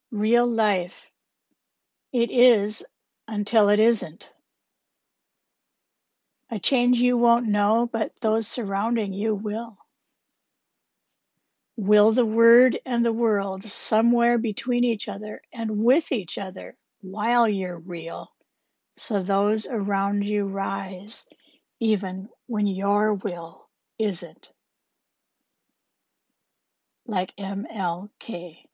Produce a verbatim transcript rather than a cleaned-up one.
Real life. It is until it isn't. A change you won't know, but those surrounding you will. Will the word and the world somewhere between each other and with each other while you're real, so those around you rise even when your will isn't. Like M L K.